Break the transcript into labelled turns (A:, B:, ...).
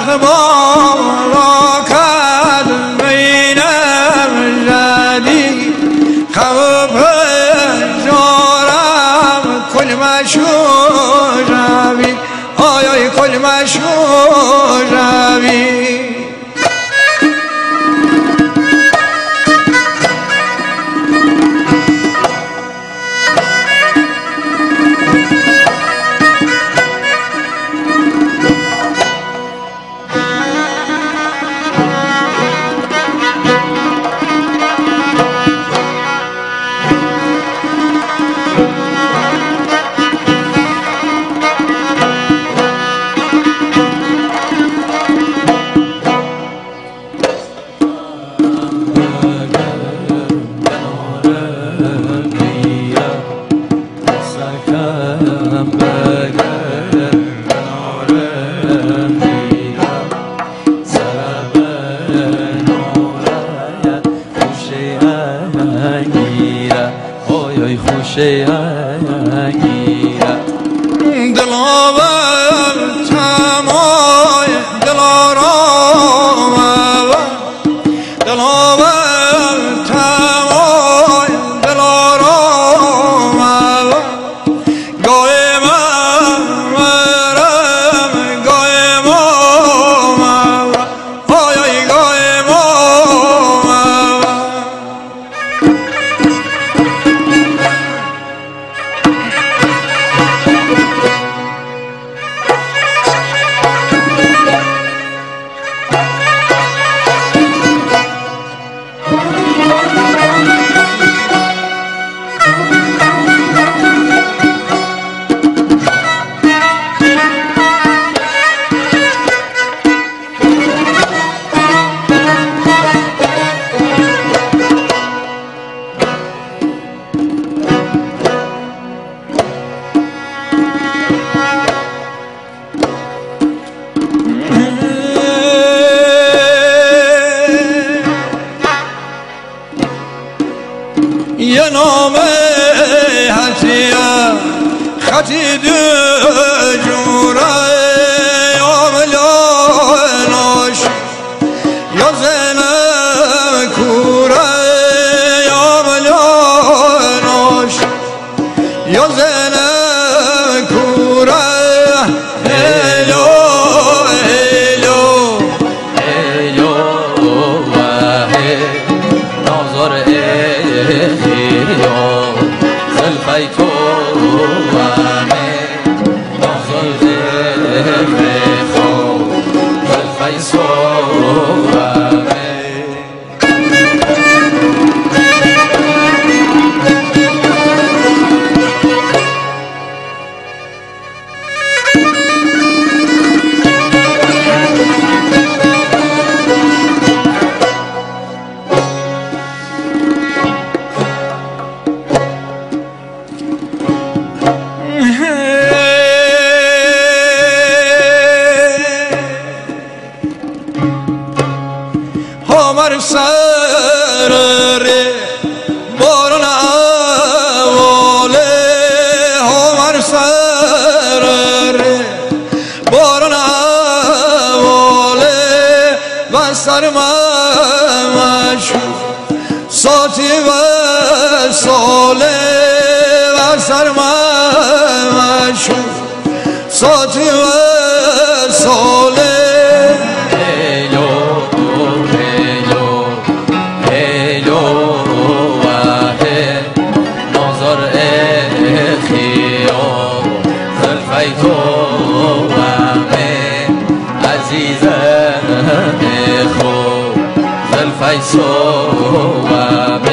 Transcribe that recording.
A: اخبار کد بینم زدی خواب جارم کل مشهور روی آی آی کل مشهور روی
B: خوشه انگیره
A: دلاور تمای دلارام دلاور تمای دلارام گاه من مرم گاه ما آی آی گاه ما یه نامه هستیم خطی دو جوره آملاناش یا زنه کوره آملاناش یا زنه کوره هلو هلو
B: هلو و نازار زلفی تو و نازل خو زلفی سو و
A: همار سرره بارون اوله همار سرره بارون اوله و سرمشو ساتی و ساله و سرمشو ساتی و ساله
B: تو و عزیزم خوب زلفی سو و